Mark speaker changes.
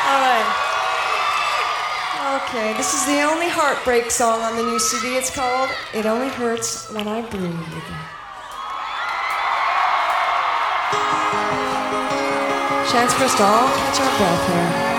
Speaker 1: All right. Okay, this is the only heartbreak song on the new CD. It's called It Only Hurts When I Breathe. Chance for us to all catch our breath here.